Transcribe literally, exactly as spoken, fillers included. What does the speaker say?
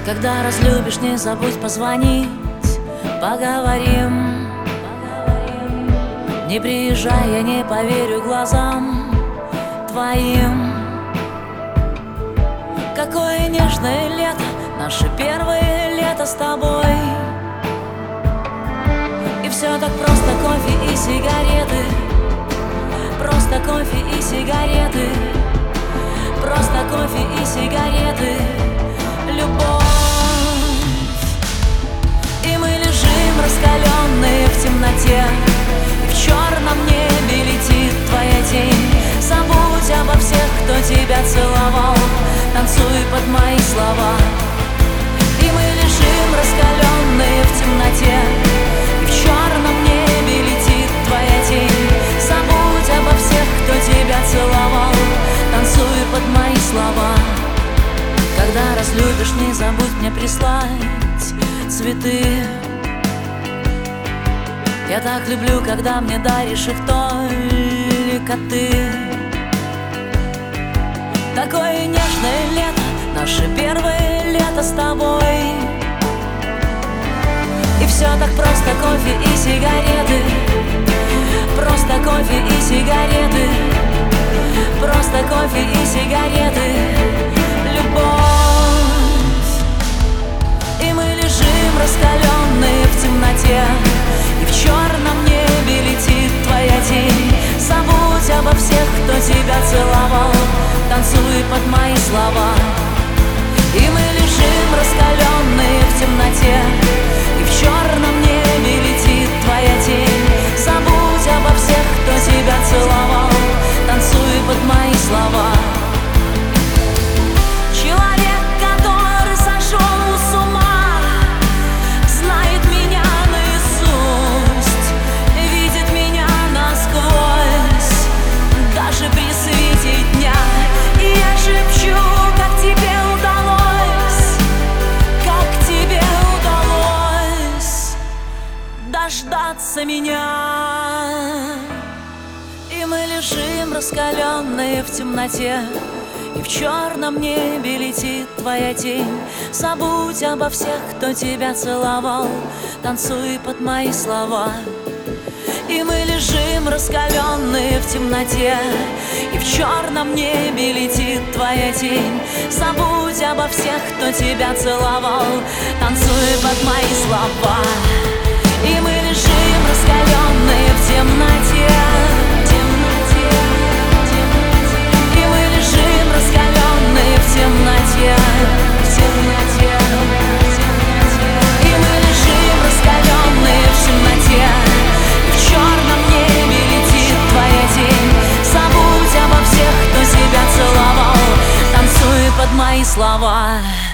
Когда разлюбишь, не забудь позвонить, поговорим. Не приезжай, я не поверю глазам твоим. Какое нежное лето, наше первое лето с тобой. И все так просто: кофе и сигареты, просто кофе и сигареты, просто кофе и сигареты, любовь. И мы лежим раскаленные в темноте, и в черном небе летит твоя тень. Забудь обо всех, кто тебя целовал, танцуй под мои слова. И мы лежим раскаленные в темноте, и в черном небе летит твоя тень. Забудь обо всех, кто тебя целовал, танцуй под мои слова. Когда разлюбишь, не забудь мне прислать цветы. Я так люблю, когда мне даришь их только ты. Такое нежное лето, наше первое лето с тобой. И все так просто: кофе и сигареты, просто кофе и сигареты, просто кофе и сигареты, любовь. И мы лежим раскаленные в темноте, и в черном небе летит твоя тень. Забудь обо всех, кто тебя целовал, танцуй под мои слова. И мы лежим раскаленные в темноте, и в черном небе летит твоя тень. Забудь обо всех, кто тебя целовал, танцуй под мои слова. Человек, который сошел с ума, знает меня наизусть, видит меня насквозь, даже при свете дня. И я шепчу: как тебе удалось, как тебе удалось дождаться меня. И мы лежим раскаленные в темноте, и в черном небе летит твоя тень. Забудь обо всех, кто тебя целовал, танцуй под мои слова. И мы лежим раскаленные в темноте, и в черном небе летит твоя тень. Забудь обо всех, кто тебя целовал, танцуй под мои слова. И мы лежим раскаленные в темноте, темноте, темноте. И мы лежим раскаленные в темноте, в темноте, темноте. И мы лежим раскаленные в темноте, и в черном небе летит твоя тень. Забудь обо всех, кто тебя целовал, танцуй под мои слова.